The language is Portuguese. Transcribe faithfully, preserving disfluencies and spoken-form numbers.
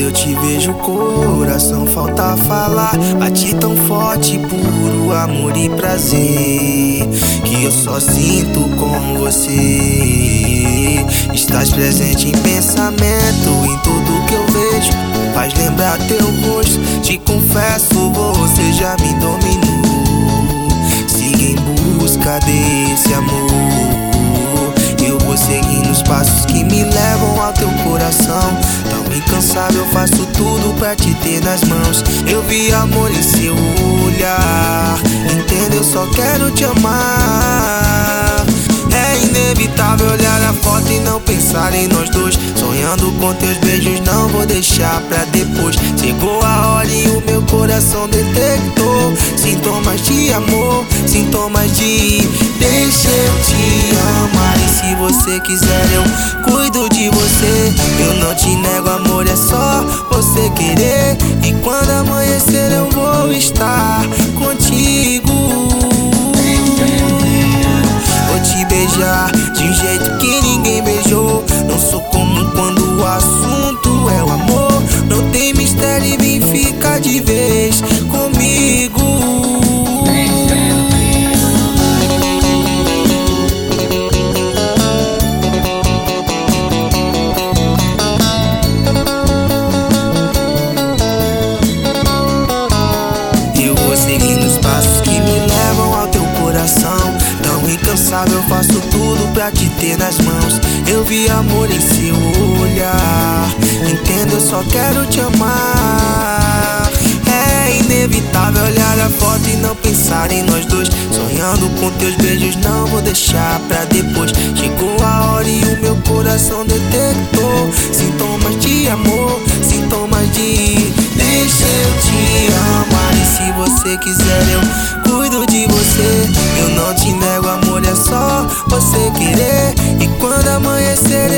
eu te vejo, o coração falta falar. Bate tão forte, puro amor e prazer, que eu só sinto com você. Estás presente em pensamento, em tudo que eu vejo. Faz lembrar teu rosto, te confesso, você já me dominou. Siga em busca desse amor. Eu vou seguindo os passos que me levam ao teu coração. Tão incansável, faço tudo pra te ter nas mãos. Eu vi amor em seu olhar, entendo, eu só quero te amar. É inevitável olhar a foto e não pensar em nós dois. Sonhando com teus beijos, não vou deixar pra depois. Chegou a hora e o meu coração detectou sintomas de amor, sintomas de deixa eu te amar. E se você quiser eu cuido de você. Eu não te nego, amor, é só você querer. E quando amanhecer eu vou estar contigo. Vou te beijar de um jeito que ninguém beijou. Não sou comum quando o assunto é o amor. Não tem mistério e vem ficar de vez comigo. Eu vou seguindo os passos que me levam ao teu coração. Incansável, eu faço tudo pra te ter nas mãos. Eu vi amor em seu olhar, entendo, eu só quero te amar. É inevitável olhar a foto e não pensar em nós dois. Sonhando com teus beijos, não vou deixar pra depois. Chegou a hora e o meu coração detectou sintomas de amor, sintomas de deixa eu te amar. E se você quiser eu cuido de você. Eu não te nego, amor, é só você querer. E quando amanhecer